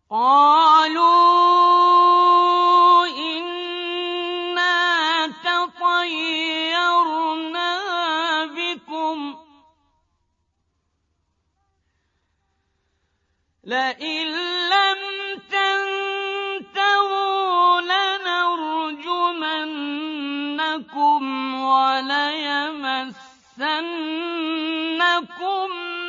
قَالُوا إِنَّا تَطَيَّرْنَا بِكُمْ ۖ لَئِن لَّمْ تَنتَهُوا لَنَرْجُمَنَّكُمْ وَلَيَمَسَّنَّكُم